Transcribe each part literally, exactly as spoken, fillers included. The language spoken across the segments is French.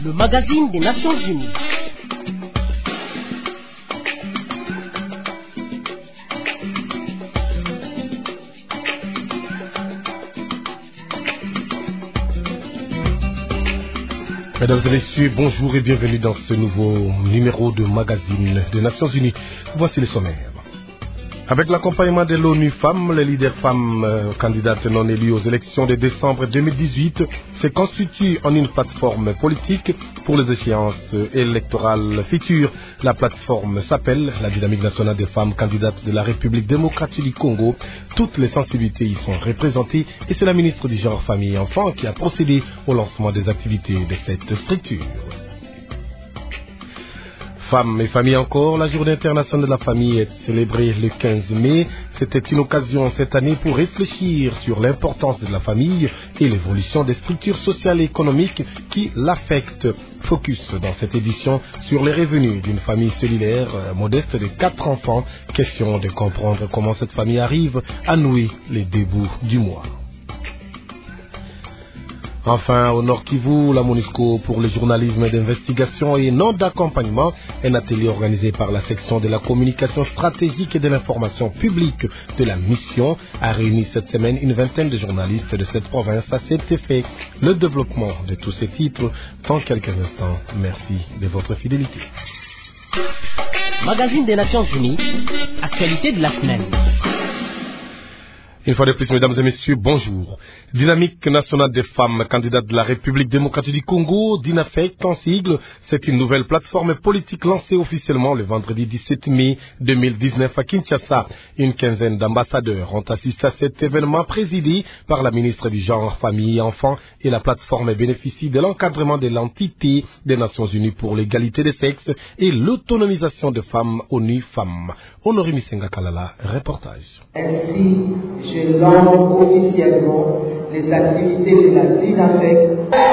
le magazine des Nations Unies. Mesdames et messieurs, bonjour et bienvenue dans ce nouveau numéro de magazine des Nations Unies. Voici les sommaires. Avec l'accompagnement de l'ONU Femmes, les leaders femmes euh, candidates non élues aux élections de décembre deux mille dix-huit se constituent en une plateforme politique pour les échéances électorales futures. La plateforme s'appelle la Dynamique nationale des femmes candidates de la République démocratique du Congo. Toutes les sensibilités y sont représentées et c'est la ministre du Genre, Famille et Enfants qui a procédé au lancement des activités de cette structure. Femmes et familles encore, la journée internationale de la famille est célébrée le quinze mai. C'était une occasion cette année pour réfléchir sur l'importance de la famille et l'évolution des structures sociales et économiques qui l'affectent. Focus dans cette édition sur les revenus d'une famille cellulaire modeste de quatre enfants. Question de comprendre comment cette famille arrive à nouer les débuts du mois. Enfin, au Nord Kivu, la MONUSCO pour le journalisme d'investigation et non d'accompagnement, un atelier organisé par la section de la communication stratégique et de l'information publique de la mission a réuni cette semaine une vingtaine de journalistes de cette province à cet effet. Le développement de tous ces titres dans quelques instants. Merci de votre fidélité. Magazine des Nations Unies, actualité de la semaine. Une fois de plus, mesdames et messieurs, bonjour. Dynamique nationale des femmes candidates de la République démocratique du Congo, DINAFEC en sigle, c'est une nouvelle plateforme politique lancée officiellement le vendredi dix-sept mai deux mille dix-neuf à Kinshasa. Une quinzaine d'ambassadeurs ont assisté à cet événement présidé par la ministre du Genre, Famille et Enfants et la plateforme bénéficie de l'encadrement de l'entité des Nations Unies pour l'égalité des sexes et l'autonomisation des femmes, ONU Femmes. Honoré Misenga Kalala, reportage. Ainsi, je lance officiellement les activités de la DINAFEC.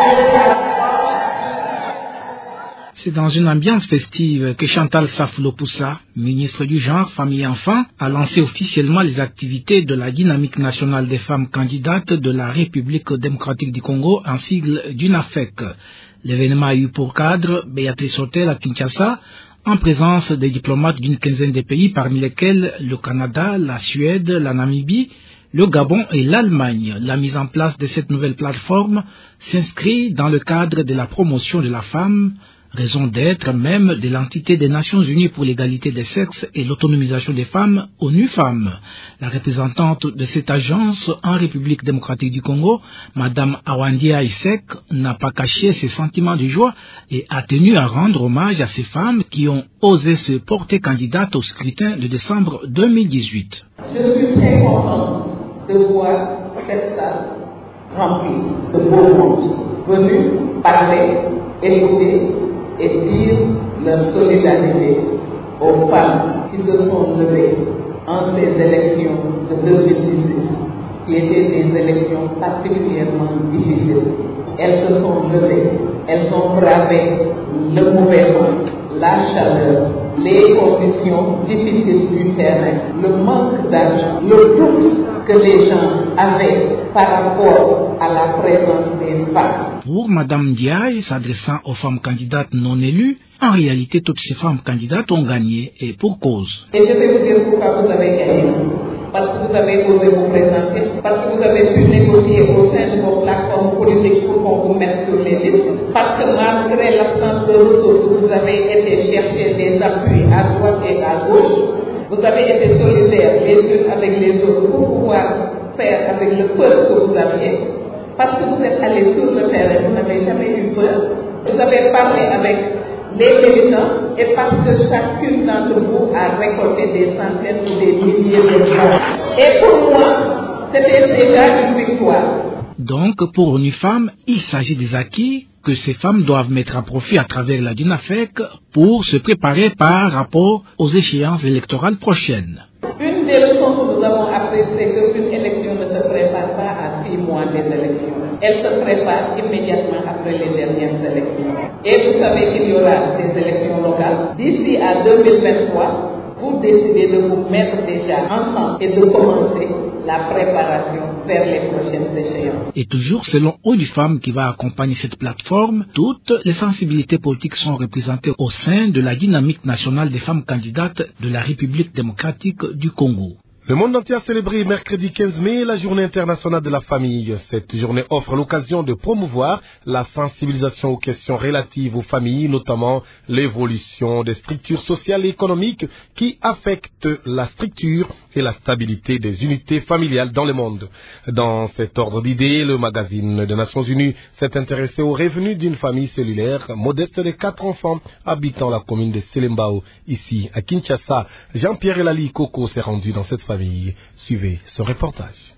C'est dans une ambiance festive que Chantal Safoulo-Poussa, ministre du Genre, Famille et Enfants, a lancé officiellement les activités de la Dynamique nationale des femmes candidates de la République démocratique du Congo, en sigle DINAFEC. L'événement a eu pour cadre Béatrice Hôtel à Kinshasa, en présence des diplomates d'une quinzaine de pays, parmi lesquels le Canada, la Suède, la Namibie, le Gabon et l'Allemagne. La mise en place de cette nouvelle plateforme s'inscrit dans le cadre de la promotion de la femme, raison d'être même de l'entité des Nations Unies pour l'égalité des sexes et l'autonomisation des femmes, ONU Femmes. La représentante de cette agence en République démocratique du Congo, Madame Awandia Isek, n'a pas caché ses sentiments de joie et a tenu à rendre hommage à ces femmes qui ont osé se porter candidates au scrutin de décembre deux mille dix-huit. Je suis très contente de voir cette salle remplie de beaux mondes venus parler, écouter et dire leur solidarité aux femmes qui se sont levées en ces élections de deux mille dix-huit, qui étaient des élections particulièrement difficiles. Elles se sont levées, elles ont bravé le mauvais temps, la chaleur, les conditions difficiles du terrain, le manque d'argent, le doute que les gens avaient par rapport à la présence des femmes. Pour Madame Diaye, s'adressant aux femmes candidates non élues, en réalité, toutes ces femmes candidates ont gagné et pour cause. Et je vais vous dire pourquoi vous avez gagné. Parce que vous avez osé vous présenter, parce que vous avez pu négocier au sein de vos plateformes politiques pour qu'on vous mette sur les listes, parce que malgré l'absence de ressources, vous avez été chercher des appuis à droite et à gauche, vous avez été solidaires les uns avec les autres pour pouvoir faire avec le peu que vous aviez, parce que vous êtes allés sur le terrain, vous n'avez jamais eu peur, vous avez parlé avec les militants et parce que chacune d'entre vous a récolté des centaines ou des milliers de voix. Et pour moi, c'était déjà une victoire. Donc, pour ONU Femmes, il s'agit des acquis que ces femmes doivent mettre à profit à travers la DINAFEC pour se préparer par rapport aux échéances électorales prochaines. Une des leçons que nous avons apprises, c'est qu'une élection ne se prépare pas à six mois des élections. Elle se prépare immédiatement après les dernières élections. Et vous savez qu'il y aura des élections locales. D'ici à deux mille vingt-trois, vous décidez de vous mettre déjà ensemble et de commencer la préparation vers les prochaines échéances. Et toujours selon ONU Femmes qui va accompagner cette plateforme, toutes les sensibilités politiques sont représentées au sein de la dynamique nationale des femmes candidates de la République démocratique du Congo. Le monde entier a célébré mercredi quinze mai la journée internationale de la famille. Cette journée offre l'occasion de promouvoir la sensibilisation aux questions relatives aux familles, notamment l'évolution des structures sociales et économiques qui affectent la structure et la stabilité des unités familiales dans le monde. Dans cet ordre d'idées, le magazine des Nations Unies s'est intéressé aux revenus d'une famille cellulaire modeste de quatre enfants habitant la commune de Selembao, ici à Kinshasa. Jean-Pierre Elali Koko s'est rendu dans cette famille. Suivez ce reportage.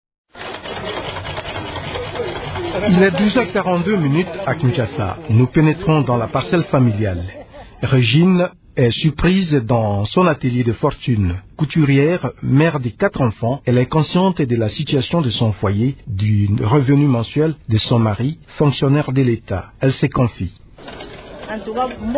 Il est douze heures quarante-deux minutes à Kinshasa. Nous pénétrons dans la parcelle familiale. Régine est surprise dans son atelier de fortune. Couturière, mère de quatre enfants, elle est consciente de la situation de son foyer, du revenu mensuel de son mari, fonctionnaire de l'État. Elle se confie. En tout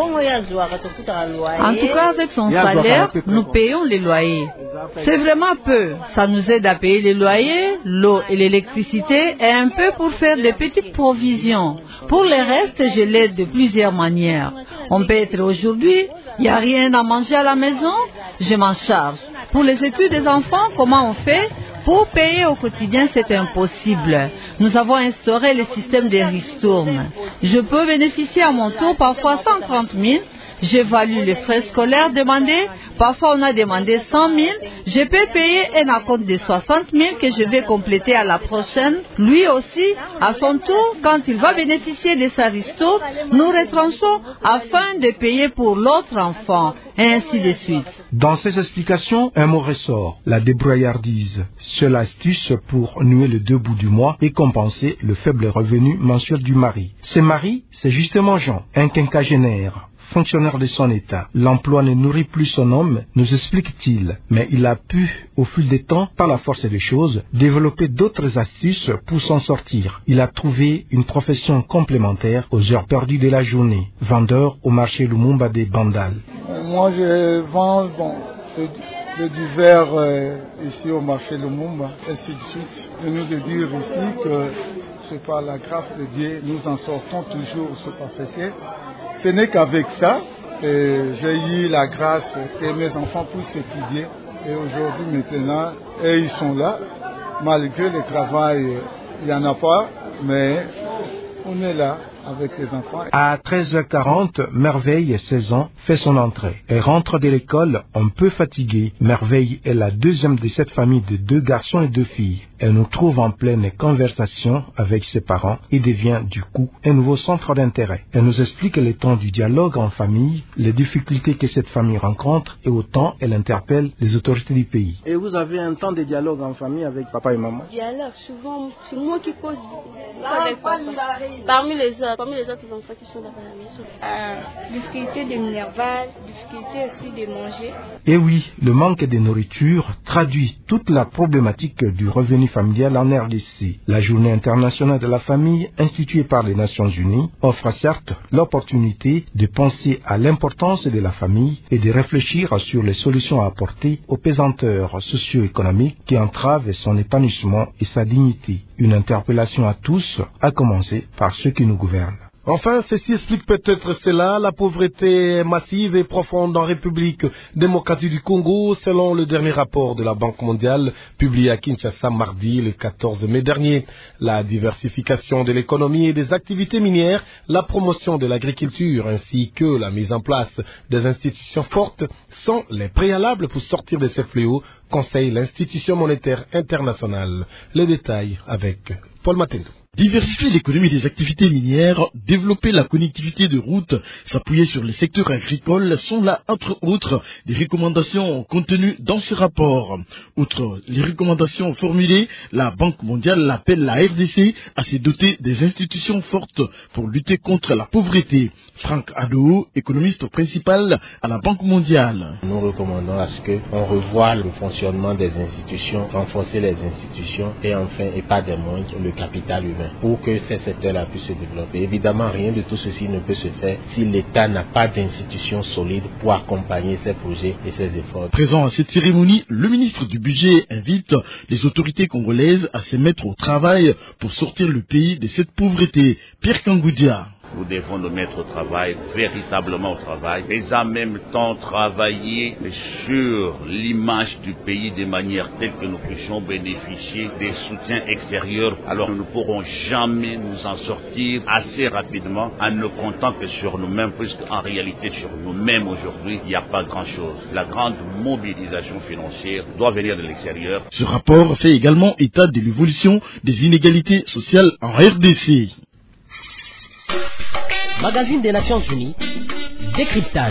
cas, avec son salaire, nous payons les loyers. C'est vraiment peu. Ça nous aide à payer les loyers, l'eau et l'électricité et un peu pour faire des petites provisions. Pour le reste, je l'aide de plusieurs manières. On peut être aujourd'hui, il n'y a rien à manger à la maison, je m'en charge. Pour les études des enfants, comment on fait? Pour payer au quotidien, c'est impossible. Nous avons instauré le système des ristournes. Je peux bénéficier à mon tour parfois cent trente mille. J'évalue les frais scolaires demandés. Parfois, on a demandé cent mille. Je peux payer un acompte de soixante mille que je vais compléter à la prochaine. Lui aussi, à son tour, quand il va bénéficier de sa ristourne, nous retranchons afin de payer pour l'autre enfant, et ainsi de suite. Dans ces explications, un mot ressort, la débrouillardise. Seule astuce pour nouer le deux bouts du mois et compenser le faible revenu mensuel du mari. Ce mari, c'est justement Jean, un quinquagénaire, fonctionnaire de son État. L'emploi ne nourrit plus son homme, nous explique-t-il, mais il a pu, au fil des temps, par la force des choses, développer d'autres astuces pour s'en sortir. Il a trouvé une profession complémentaire aux heures perdues de la journée, vendeur au marché Lumumba des Bandal. Moi, je vends bon, le, le duvet euh, ici au marché Lumumba, ainsi de suite. De nous de dire ici que c'est par la grâce de Dieu, nous en sortons toujours, parce que ce n'est qu'avec ça que j'ai eu la grâce que mes enfants puissent étudier. Et aujourd'hui, maintenant, et ils sont là. Malgré le travail, il n'y en a pas, mais on est là avec les enfants. À treize heures quarante, Merveille, seize ans, fait son entrée. Elle rentre de l'école un peu fatiguée. Merveille est la deuxième de cette famille de deux garçons et deux filles. Elle nous trouve en pleine conversation avec ses parents et devient du coup un nouveau centre d'intérêt. Elle nous explique le temps du dialogue en famille, les difficultés que cette famille rencontre et autant elle interpelle les autorités du pays. Et vous avez un temps de dialogue en famille avec papa et maman? Dialogue, souvent, c'est moi qui cause avec papa. Parmi les autres, parmi les autres enfants qui sont là à la maison. Euh, difficulté de minerval, difficulté aussi de manger. Et oui, le manque de nourriture traduit toute la problématique du revenu familial en R D C. La Journée internationale de la famille, instituée par les Nations Unies, offre certes l'opportunité de penser à l'importance de la famille et de réfléchir sur les solutions à apporter aux pesanteurs socio-économiques qui entravent son épanouissement et sa dignité. Une interpellation à tous, à commencer par ceux qui nous gouvernent. Enfin, ceci explique peut-être cela, la pauvreté massive et profonde en République démocratique du Congo, selon le dernier rapport de la Banque mondiale, publié à Kinshasa mardi, le quatorze mai dernier. La diversification de l'économie et des activités minières, la promotion de l'agriculture, ainsi que la mise en place des institutions fortes sont les préalables pour sortir de ces fléaux, conseille l'institution monétaire internationale. Les détails avec Paul Matendo. Diversifier l'économie des activités minières, développer la connectivité de routes, s'appuyer sur les secteurs agricoles sont là, entre autres, des recommandations contenues dans ce rapport. Outre les recommandations formulées, la Banque mondiale appelle la R D C à se doter des institutions fortes pour lutter contre la pauvreté. Franck Adou, économiste principal à la Banque mondiale. Nous recommandons à ce qu'on revoie le fonctionnement des institutions, renforcer les institutions et enfin, et pas des moindres, le capital humain pour que ces secteurs-là puissent se développer. Évidemment, rien de tout ceci ne peut se faire si l'État n'a pas d'institutions solides pour accompagner ces projets et ces efforts. Présent à cette cérémonie, le ministre du Budget invite les autorités congolaises à se mettre au travail pour sortir le pays de cette pauvreté. Pierre Kangoudia. Nous devons nous mettre au travail, véritablement au travail, mais en même temps travailler sur l'image du pays de manière telle que nous puissions bénéficier des soutiens extérieurs. Alors nous ne pourrons jamais nous en sortir assez rapidement en ne comptant que sur nous-mêmes, puisqu'en réalité sur nous-mêmes aujourd'hui, il n'y a pas grand-chose. La grande mobilisation financière doit venir de l'extérieur. Ce rapport fait également état de l'évolution des inégalités sociales en R D C. Magazine des Nations Unies, décryptage.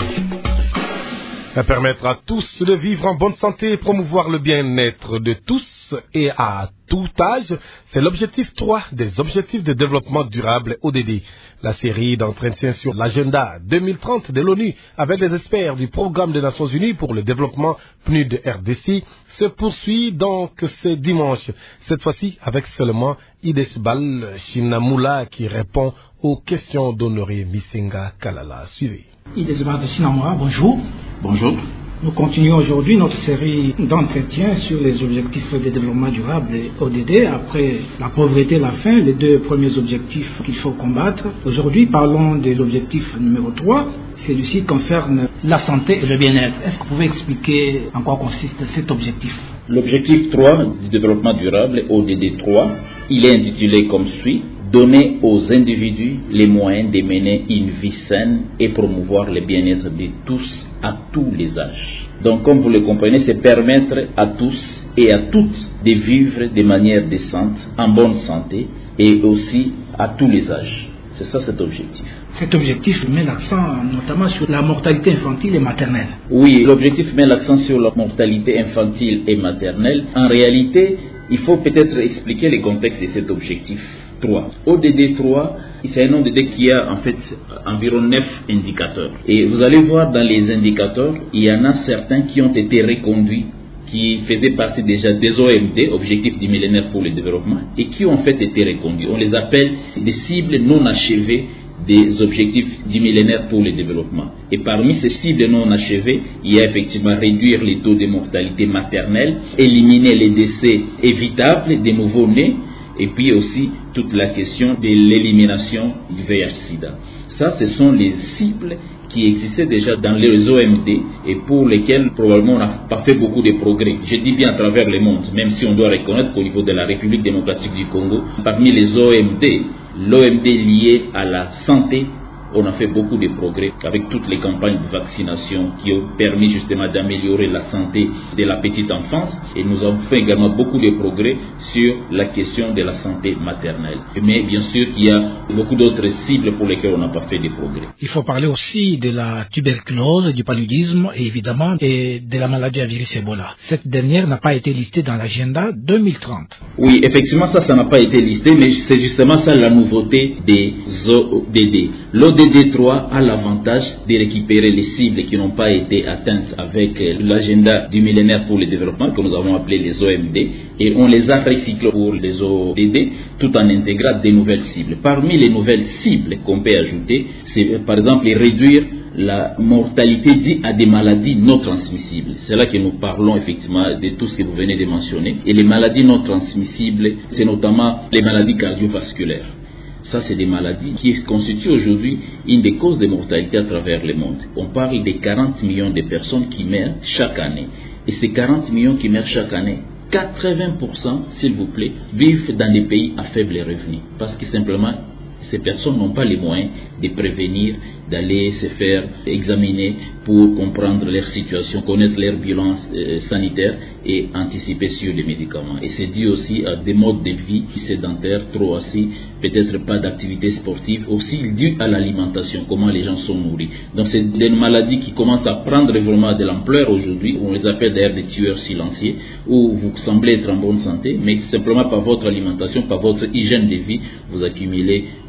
Permettre à tous de vivre en bonne santé et promouvoir le bien-être de tous et à tout âge, c'est l'objectif trois des objectifs de développement durable O D D. La série d'entretien sur l'agenda deux mille trente de l'ONU avec les experts du Programme des Nations Unies pour le développement P N U D R D C se poursuit donc ce dimanche. Cette fois-ci avec seulement Idesbal Shinamula qui répond aux questions d'Honoré Misenga Kalala. Suivez. Idesbal Shinamula, bonjour. Bonjour. Nous continuons aujourd'hui notre série d'entretiens sur les objectifs de développement durable O D D. Après la pauvreté et la faim, les deux premiers objectifs qu'il faut combattre. Aujourd'hui, parlons de l'objectif numéro trois. Celui-ci concerne la santé et le bien-être. Est-ce que vous pouvez expliquer en quoi consiste cet objectif? L'objectif trois du développement durable, O D D trois, il est intitulé comme suit: donner aux individus les moyens de mener une vie saine et promouvoir le bien-être de tous à tous les âges. Donc, comme vous le comprenez, c'est permettre à tous et à toutes de vivre de manière décente, en bonne santé et aussi à tous les âges. C'est ça cet objectif. Cet objectif met l'accent notamment sur la mortalité infantile et maternelle. Oui, l'objectif met l'accent sur la mortalité infantile et maternelle. En réalité, il faut peut-être expliquer le contexte de cet objectif trois. O D D trois, c'est un O D D qui a en fait environ neuf indicateurs. Et vous allez voir dans les indicateurs, il y en a certains qui ont été reconduits, qui faisaient partie déjà des O M D, Objectifs du millénaire pour le développement, et qui ont en fait été reconduits. On les appelle des cibles non achevées des objectifs du millénaire pour le développement. Et parmi ces cibles non achevées, il y a effectivement réduire les taux de mortalité maternelle, éliminer les décès évitables des nouveaux-nés, et puis aussi toute la question de l'élimination du V I H sida. Ça, ce sont les cibles qui existaient déjà dans les O M D et pour lesquelles probablement on n'a pas fait beaucoup de progrès. Je dis bien à travers le monde, même si on doit reconnaître qu'au niveau de la République démocratique du Congo, parmi les O M D, l'O M D lié à la santé, on a fait beaucoup de progrès avec toutes les campagnes de vaccination qui ont permis justement d'améliorer la santé de la petite enfance, et nous avons fait également beaucoup de progrès sur la question de la santé maternelle. Mais bien sûr qu'il y a beaucoup d'autres cibles pour lesquelles on n'a pas fait de progrès. Il faut parler aussi de la tuberculose, du paludisme et évidemment et de la maladie à virus Ebola. Cette dernière n'a pas été listée dans l'agenda deux mille trente. Oui, effectivement, ça, ça n'a pas été listé, mais c'est justement ça la nouveauté des O D D. L'O D D trois a l'avantage de récupérer les cibles qui n'ont pas été atteintes avec l'agenda du millénaire pour le développement que nous avons appelé les O M D, et on les a recyclés pour les O D D tout en intégrant des nouvelles cibles. Parmi les nouvelles cibles qu'on peut ajouter, c'est par exemple réduire la mortalité due à des maladies non transmissibles. C'est là que nous parlons effectivement de tout ce que vous venez de mentionner. Et les maladies non transmissibles, c'est notamment les maladies cardiovasculaires. Ça, c'est des maladies qui constituent aujourd'hui une des causes de mortalité à travers le monde. On parle de quarante millions de personnes qui meurent chaque année. Et ces quarante millions qui meurent chaque année, quatre-vingts pour cent, s'il vous plaît, vivent dans des pays à faible revenu. Parce que simplement, ces personnes n'ont pas les moyens de prévenir, d'aller se faire examiner pour comprendre leur situation, connaître leur bilan euh, sanitaire et anticiper sur les médicaments. Et c'est dû aussi à des modes de vie sédentaires, trop assis, peut-être pas d'activité sportive, aussi dû à l'alimentation, comment les gens sont nourris. Donc c'est des maladies qui commencent à prendre vraiment de l'ampleur aujourd'hui, on les appelle d'ailleurs des tueurs silencieux, où vous semblez être en bonne santé, mais simplement par votre alimentation, par votre hygiène de vie, vous accumulez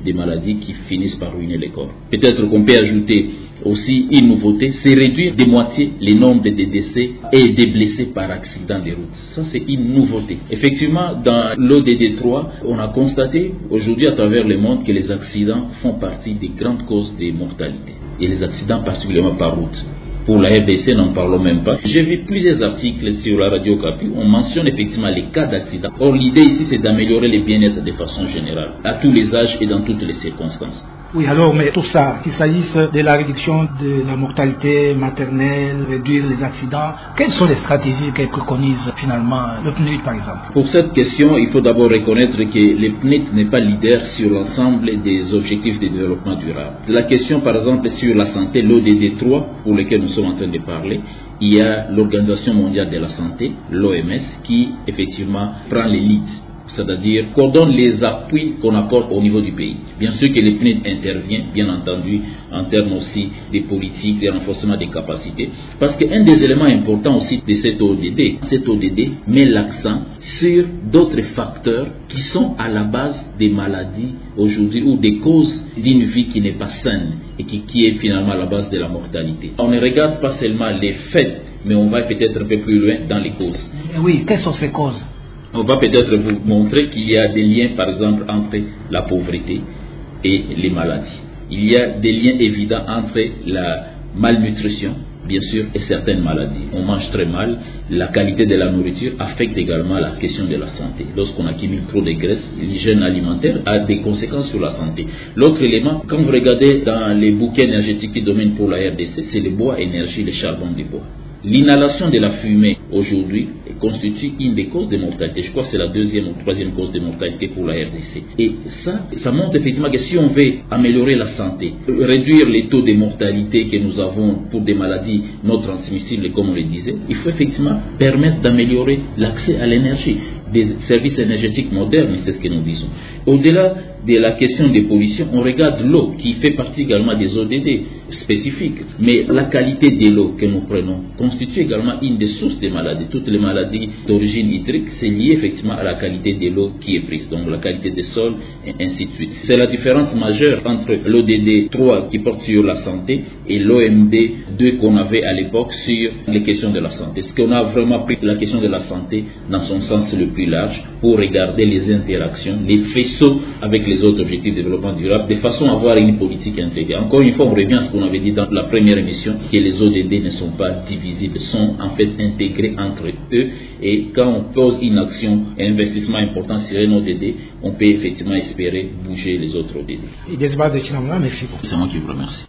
des maladies qui finissent par ruiner les corps. Peut-être qu'on peut ajouter aussi une nouveauté, c'est réduire de moitié le nombre de décès et des blessés par accident de route. Ça, c'est une nouveauté. Effectivement, dans l'O D D trois, on a constaté aujourd'hui à travers le monde que les accidents font partie des grandes causes de mortalité. Et les accidents particulièrement par route. Pour la R D C, n'en parlons même pas. J'ai vu plusieurs articles sur la radio Okapi, on mentionne effectivement les cas d'accident. Or, l'idée ici, c'est d'améliorer le bien-être de façon générale, à tous les âges et dans toutes les circonstances. Oui, alors, mais tout ça, qu'il s'agisse de la réduction de la mortalité maternelle, réduire les accidents, quelles sont les stratégies qu'elle préconise finalement le P N U D par exemple? Pour cette question, il faut d'abord reconnaître que le P N U D n'est pas leader sur l'ensemble des objectifs de développement durable. La question par exemple sur la santé, l'O D D trois, pour lequel nous sommes en train de parler, il y a l'Organisation mondiale de la santé, l'O M S, qui effectivement prend les leads. C'est-à-dire qu'on donne les appuis qu'on accorde au niveau du pays. Bien sûr que le P N U D intervient, bien entendu, en termes aussi des politiques, des renforcements des capacités. Parce qu'un des éléments importants aussi de cet O D D, cet O D D met l'accent sur d'autres facteurs qui sont à la base des maladies aujourd'hui ou des causes d'une vie qui n'est pas saine et qui, qui est finalement à la base de la mortalité. On ne regarde pas seulement les faits, mais on va peut-être un peu plus loin dans les causes. Oui, quelles sont ces causes? On va peut-être vous montrer qu'il y a des liens, par exemple, entre la pauvreté et les maladies. Il y a des liens évidents entre la malnutrition, bien sûr, et certaines maladies. On mange très mal, la qualité de la nourriture affecte également la question de la santé. Lorsqu'on accumule trop de graisse, l'hygiène alimentaire a des conséquences sur la santé. L'autre élément, quand vous regardez dans les bouquets énergétiques qui dominent pour la R D C, c'est le bois énergie, le charbon du bois. L'inhalation de la fumée aujourd'hui constitue une des causes de mortalité. Je crois que c'est la deuxième ou troisième cause de mortalité pour la R D C. Et ça, ça montre effectivement que si on veut améliorer la santé, réduire les taux de mortalité que nous avons pour des maladies non transmissibles, comme on le disait, il faut effectivement permettre d'améliorer l'accès à l'énergie. Des services énergétiques modernes, c'est ce que nous disons. Au-delà de la question des pollutions, on regarde l'eau qui fait partie également des O D D spécifiques. Mais la qualité de l'eau que nous prenons constitue également une des sources des maladies. Toutes les maladies d'origine hydrique, c'est lié effectivement à la qualité de l'eau qui est prise, donc la qualité des sols et ainsi de suite. C'est la différence majeure entre l'O D D trois qui porte sur la santé et l'O M D deux qu'on avait à l'époque sur les questions de la santé. Est-ce qu'on a vraiment pris la question de la santé dans son sens le plus large pour regarder les interactions, les faisceaux avec les autres objectifs de développement durable, de façon à avoir une politique intégrée. Encore une fois, on revient à ce qu'on avait dit dans la première émission, que les O D D ne sont pas divisibles, sont en fait intégrés entre eux, et quand on pose une action, un investissement important sur un O D D, on peut effectivement espérer bouger les autres O D D. Merci beaucoup. C'est moi qui vous remercie.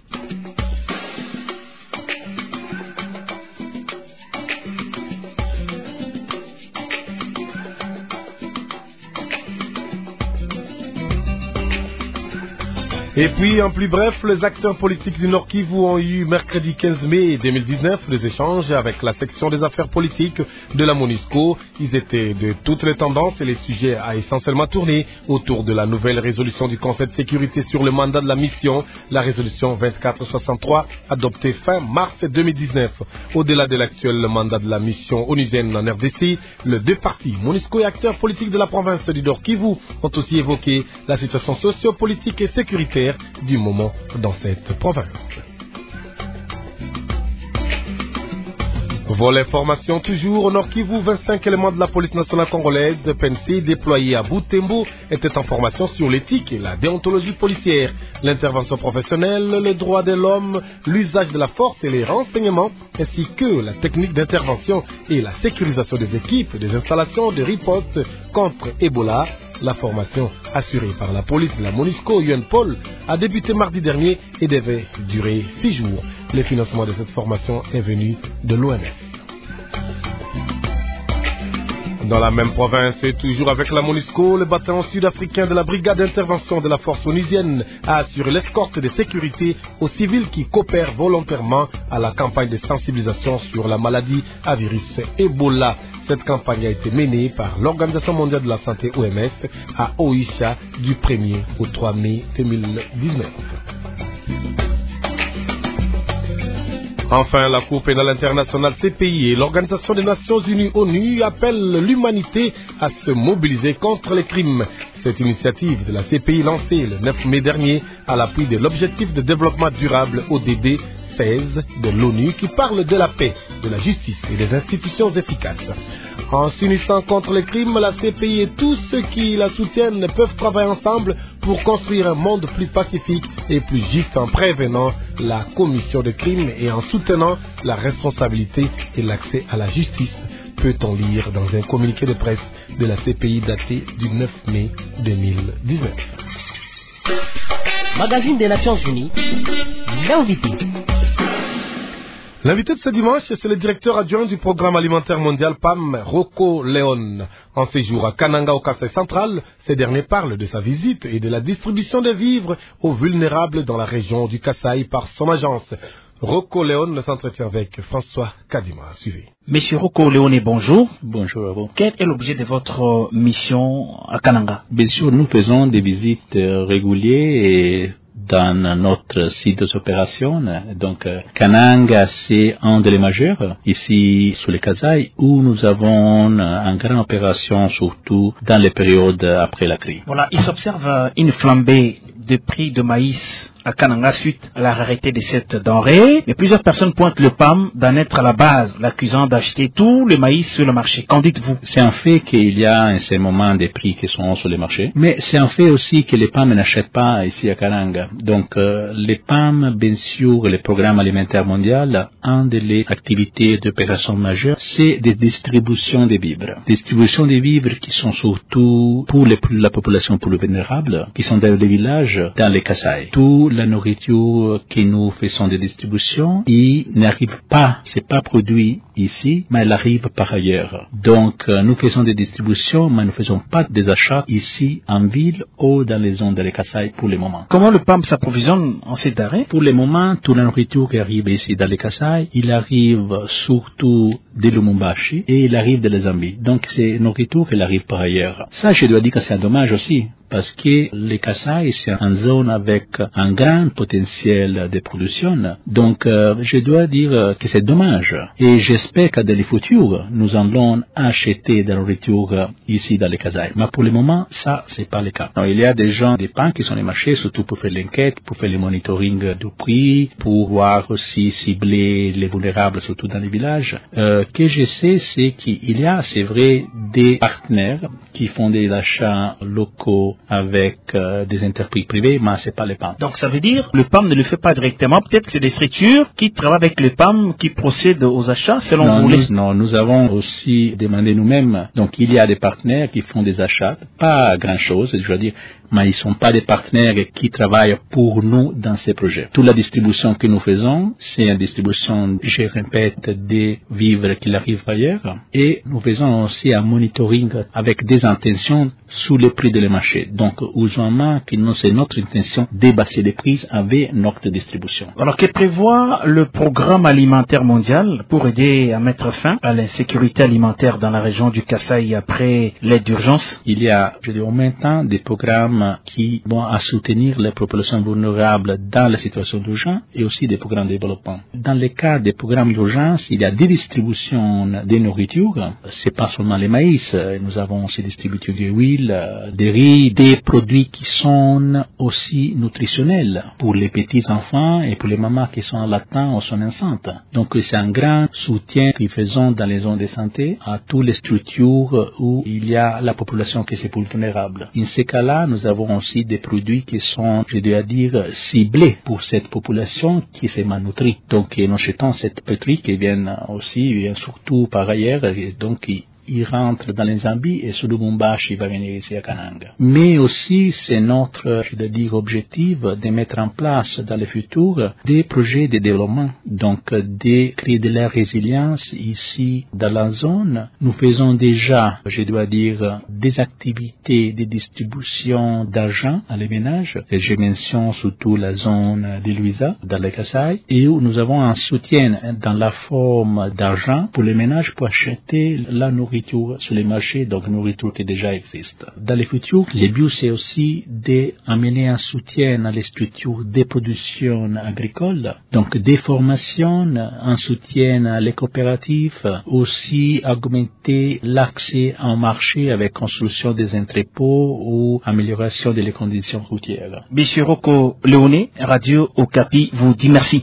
Et puis, en plus bref, les acteurs politiques du Nord Kivu ont eu mercredi quinze mai deux mille dix-neuf des échanges avec la section des affaires politiques de la MONUSCO. Ils étaient de toutes les tendances et les sujets a essentiellement tourné autour de la nouvelle résolution du Conseil de sécurité sur le mandat de la mission, la résolution vingt-quatre soixante-trois, adoptée fin mars deux mille dix-neuf. Au-delà de l'actuel mandat de la mission onusienne en R D C, les deux partis, MONUSCO et acteurs politiques de la province du Nord Kivu, ont aussi évoqué la situation socio-politique et sécuritaire du moment dans cette province. Volet formation toujours au Nord Kivu, vingt-cinq éléments de la police nationale congolaise de P N C déployés à Butembo étaient en formation sur l'éthique et la déontologie policière, l'intervention professionnelle, les droits de l'homme, l'usage de la force et les renseignements, ainsi que la technique d'intervention et la sécurisation des équipes, des installations de riposte contre Ebola. La formation assurée par la police de la MONUSCO U N P O L a débuté mardi dernier et devait durer six jours. Le financement de cette formation est venu de l'O M S. Dans la même province et toujours avec la MONUSCO, le bataillon sud-africain de la brigade d'intervention de la force onusienne a assuré l'escorte de sécurité aux civils qui coopèrent volontairement à la campagne de sensibilisation sur la maladie à virus Ebola. Cette campagne a été menée par l'Organisation mondiale de la santé O M S à Oisha du premier au trois mai deux mille dix-neuf. Enfin, la Cour pénale internationale C P I et l'Organisation des Nations Unies ONU appellent l'humanité à se mobiliser contre les crimes Cette initiative de la C P I lancée le neuf mai dernier à l'appui de l'objectif de développement durable O D D seize de l'ONU qui parle de la paix, de la justice et des institutions efficaces. En s'unissant contre les crimes, la C P I et tous ceux qui la soutiennent peuvent travailler ensemble pour construire un monde plus pacifique et plus juste en prévenant la commission de crimes et en soutenant la responsabilité et l'accès à la justice, peut-on lire dans un communiqué de presse de la C P I daté du neuf mai deux mille dix-neuf. Magazine des Nations Unies, l'invité. L'invité de ce dimanche, c'est le directeur adjoint du Programme alimentaire mondial P A M, Rocco Leone. En séjour à Kananga au Kasaï central, ce dernier parle de sa visite et de la distribution de vivres aux vulnérables dans la région du Kasaï par son agence. Rocco Leone s'entretient avec François Kadima. Suivez. Monsieur Rocco Leone, bonjour. Bonjour à vous. Quelle est l'objet de votre mission à Kananga? Bien sûr, nous faisons des visites régulières et dans notre site d'opération. Donc, Kananga, c'est un des majeurs ici sur le Kasaï où nous avons une grande opération, surtout dans les périodes après la crise. Voilà, il s'observe une flambée de prix de maïs à Kananga suite à la rareté de cette denrée. Mais plusieurs personnes pointent le P A M d'en être à la base, l'accusant d'acheter tout le maïs sur le marché. Qu'en dites-vous? C'est un fait qu'il y a en ce moment des prix qui sont sur le marché, mais c'est un fait aussi que les P A M n'achètent pas ici à Kananga. Donc, euh, les P A M, bien sûr, le Programme alimentaire mondial, un des activités d'opération majeure, c'est des distributions de vivres. Distribution des vivres qui sont surtout pour les, la population plus vulnérable, qui sont dans les villages, dans les Kasaï. Tout la nourriture que nous faisons des distributions, il n'arrive pas, c'est pas produit ici, mais elle arrive par ailleurs. Donc, euh, nous faisons des distributions, mais nous ne faisons pas des achats ici en ville ou dans les zones de les Kasaï pour le moment. Comment le P A M s'approvisionne en ces denrées? Pour le moment, toute la nourriture qui arrive ici dans les Kasaï, il arrive surtout de Lumumbashi et il arrive de la Zambie. Donc, c'est une nourriture qui arrive par ailleurs. Ça, je dois dire que c'est un dommage aussi, parce que les Kasaï, c'est une zone avec un grand potentiel de production. Donc, euh, je dois dire que c'est dommage. Et j'espère que dans le futur, nous allons acheter de la nourriture ici dans les Kasaï. Mais pour le moment, ça, c'est pas le cas. Donc, il y a des gens, des P A M qui sont les marchés, surtout pour faire l'enquête, pour faire le monitoring du prix, pour voir aussi cibler les vulnérables, surtout dans les villages. Euh, que je sais, c'est qu'il y a, c'est vrai, des partenaires qui font des achats locaux avec euh, des entreprises privées, mais c'est pas le P A M. Donc ça veut dire le P A M ne le fait pas directement. Peut-être que c'est des structures qui travaillent avec le P A M qui procèdent aux achats selon non, vous. Nous, non, nous avons aussi demandé nous-mêmes. Donc il y a des partenaires qui font des achats, pas grand-chose, je veux dire, mais ils ne sont pas des partenaires qui travaillent pour nous dans ces projets. Toute la distribution que nous faisons, c'est une distribution, je répète, des vivres qui arrivent ailleurs. Et nous faisons aussi un monitoring avec des intentions sous les prix de le marché. Donc, usuellement, c'est notre intention débasser les prix avec notre distribution. Alors, que prévoit le Programme alimentaire mondial pour aider à mettre fin à l'insécurité alimentaire dans la région du Kasaï après l'aide d'urgence? Il y a, je dis, en même temps, des programmes qui vont à soutenir les populations vulnérables dans la situation d'urgence et aussi des programmes de développement. Dans le cas des programmes d'urgence, il y a des distributions de nourriture. C'est pas seulement les maïs. Nous avons aussi distribué de l'huile, des riz, des produits qui sont aussi nutritionnels pour les petits enfants et pour les mamans qui sont latents ou sont enceintes. Donc c'est un grand soutien que nous faisons dans les zones de santé à toutes les structures où il y a la population qui est plus vulnérable. Dans ces cas-là, nous avons aussi des produits qui sont, je dois dire, ciblés pour cette population qui s'est malnutrie. Donc nous achetons cette produits qui viennent aussi, viennent surtout par ailleurs, et donc il rentre dans les Zambie et sur le Lumumbashi, il va venir ici à Kananga. Mais aussi, c'est notre, je dois dire, objectif de mettre en place dans le futur des projets de développement. Donc, de créer de la résilience ici dans la zone. Nous faisons déjà, je dois dire, des activités de distribution d'argent à les ménages. Et je mentionne surtout la zone de Luisa, dans le Kasaï, et où nous avons un soutien dans la forme d'argent pour les ménages pour acheter la nourriture nourriture sur les marchés, donc nourriture qui déjà existe. Dans le futur, le but c'est aussi d'amener un soutien à les structures de production agricole, donc des formations, un soutien à les coopératives, aussi augmenter l'accès au marché avec construction des entrepôts ou amélioration des conditions routières. Monsieur Rocco Léoné, Radio Okapi vous dit merci.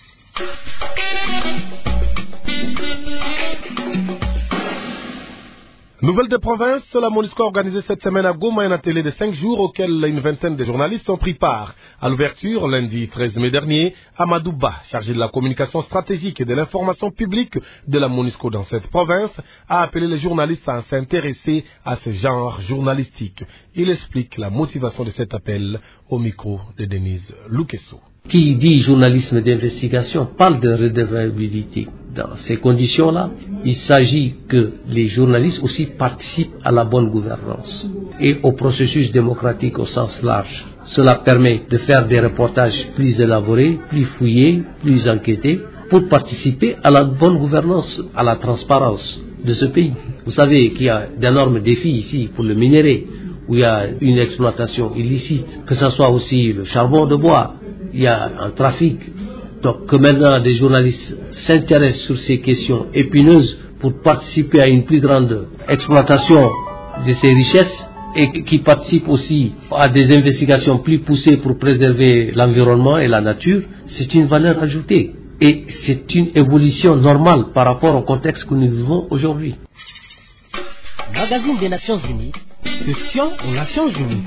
Nouvelle des provinces, la MONUSCO a organisé cette semaine à Goma un atelier de cinq jours auquel une vingtaine de journalistes ont pris part. À l'ouverture, lundi treize mai dernier, Amadou Ba, chargé de la communication stratégique et de l'information publique de la MONUSCO dans cette province, a appelé les journalistes à s'intéresser à ce genre journalistique. Il explique la motivation de cet appel au micro de Denise Lukesso. Qui dit journalisme d'investigation parle de redevabilité. Dans ces conditions-là, il s'agit que les journalistes aussi participent à la bonne gouvernance et au processus démocratique au sens large. Cela permet de faire des reportages plus élaborés, plus fouillés, plus enquêtés, pour participer à la bonne gouvernance, à la transparence de ce pays. Vous savez qu'il y a d'énormes défis ici pour le minerai, où il y a une exploitation illicite, que ce soit aussi le charbon de bois. Il y a un trafic. Donc que maintenant des journalistes s'intéressent sur ces questions épineuses pour participer à une plus grande exploitation de ces richesses et qui participent aussi à des investigations plus poussées pour préserver l'environnement et la nature, c'est une valeur ajoutée. Et c'est une évolution normale par rapport au contexte que nous vivons aujourd'hui. Magazine des Nations Unies, question aux Nations Unies.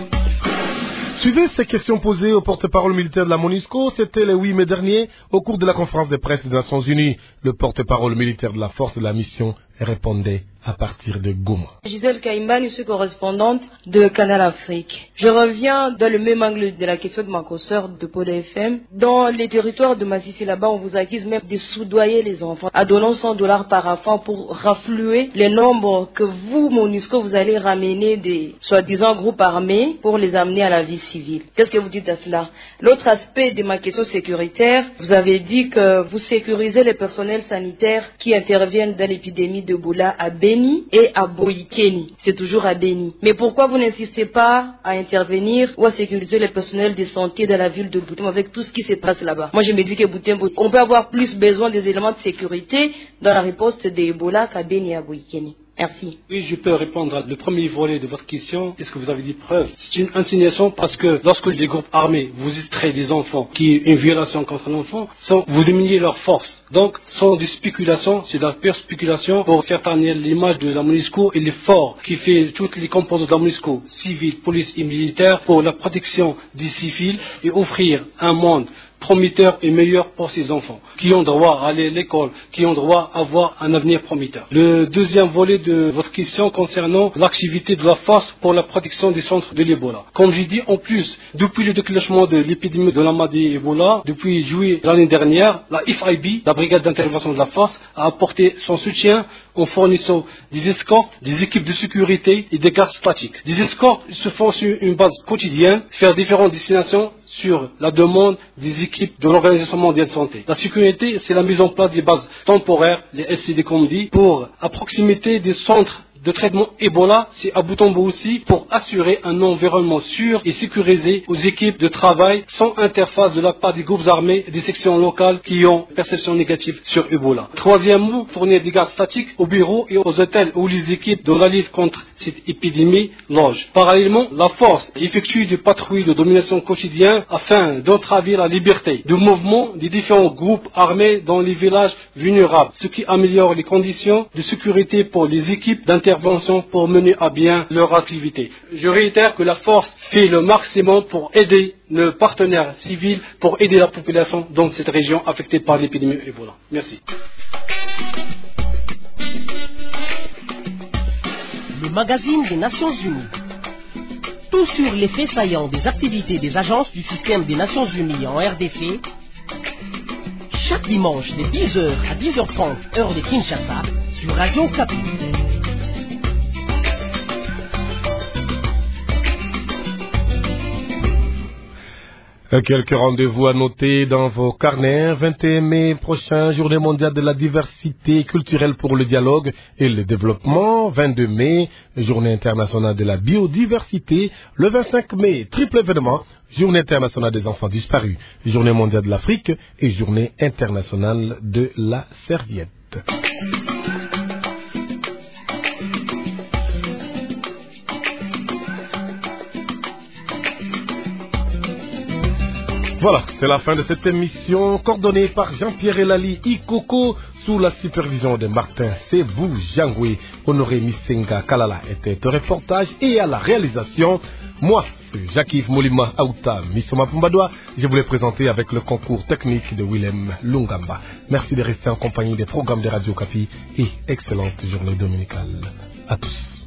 Suivez ces questions posées au porte-parole militaire de la MONUSCO, c'était le huit mai dernier, au cours de la conférence de presse des Nations Unies. Le porte-parole militaire de la force de la mission répondait à partir de Goma. Gisèle Kaïmbani, je suis correspondante de Canal Afrique. Je reviens dans le même angle de la question de ma consoeur de Poda F M. Dans les territoires de Massissi, là-bas, on vous accuse même de soudoyer les enfants, en donnant cent dollars par enfant pour rafluer les nombres que vous, MONUSCO, vous allez ramener des soi-disant groupes armés pour les amener à la vie civile. Qu'est-ce que vous dites à cela? L'autre aspect de ma question sécuritaire, vous avez dit que vous sécurisez les personnels sanitaires qui interviennent dans l'épidémie d'Ebola à Beni et à Boyikeni. C'est toujours à Beni. Mais pourquoi vous n'insistez pas à intervenir ou à sécuriser les personnels de santé dans la ville de Butembo avec tout ce qui se passe là-bas? Moi, je me dis que Butembo, on peut avoir plus besoin des éléments de sécurité dans la riposte d'Ebola qu'à Beni et à Boyikeni. Merci. Oui, je peux répondre à le premier volet de votre question. Est-ce que vous avez dit preuve? C'est une insinuation parce que lorsque les groupes armés vous extraient des enfants, qui est une violation contre l'enfant, vous diminuez leur force. Donc, ce sont des spéculations, c'est de la pure spéculation pour faire ternir l'image de la MONUSCO et l'effort qui fait toutes les composantes de la MONUSCO, civile, police et militaire, pour la protection des civils et offrir un monde prometteur et meilleur pour ces enfants, qui ont droit à aller à l'école, qui ont droit à avoir un avenir prometteur. Le deuxième volet de votre question concernant l'activité de la force pour la protection des centres de l'Ebola. Comme j'ai dit, en plus, depuis le déclenchement de l'épidémie de la maladie Ebola, depuis juillet l'année dernière, la F I B, la brigade d'intervention de la force, a apporté son soutien en fournissant des escortes, des équipes de sécurité et des gardes statiques. Des escortes se font sur une base quotidienne, faire différentes destinations sur la demande des équipes de l'Organisation mondiale de santé. La sécurité, c'est la mise en place des bases temporaires, les S C D comme on dit, pour à proximité des centres de traitement Ebola, c'est à Butembo aussi, pour assurer un environnement sûr et sécurisé aux équipes de travail sans interface de la part des groupes armés et des sections locales qui ont perception négative sur Ebola. Troisièmement, fournir des gardes statiques aux bureaux et aux hôtels où les équipes de la lutte contre cette épidémie logent. Parallèlement, la force effectue des patrouilles de domination quotidienne afin d'entraver la liberté de mouvement des différents groupes armés dans les villages vulnérables, ce qui améliore les conditions de sécurité pour les équipes d'intervention pour mener à bien leur activité. Je réitère que la force fait le maximum pour aider nos partenaires civils, pour aider la population dans cette région affectée par l'épidémie Ebola. Merci. Le magazine des Nations Unies. Tout sur les faits saillants des activités des agences du système des Nations Unies en R D C. Chaque dimanche de dix heures à dix heures trente, heure de Kinshasa, sur Radio Okapi. Quelques rendez-vous à noter dans vos carnets. vingt et un mai prochain, journée mondiale de la diversité culturelle pour le dialogue et le développement. vingt-deux mai, journée internationale de la biodiversité. Le vingt-cinq mai, triple événement, journée internationale des enfants disparus, journée mondiale de l'Afrique et journée internationale de la serviette. Voilà, c'est la fin de cette émission, coordonnée par Jean-Pierre Elali Ikoko, sous la supervision de Martin Sebou Jangwe. Honoré Misenga Kalala était au reportage et à la réalisation. Moi, c'est Jacques-Yves Molima Aouta Misoma Pumbadoa. Je vous l'ai présenté avec le concours technique de Willem Lungamba. Merci de rester en compagnie des programmes de Radio Kapi et excellente journée dominicale à tous.